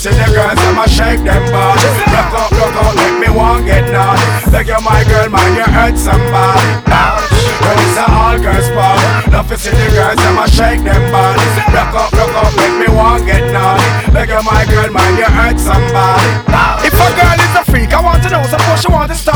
see the girls, I'ma shake them body. Rock out, make me want get naughty. Like you're my girl, man, you hurt somebody. When it's a all girls party, love to see the girls, I'ma shake them body. Rock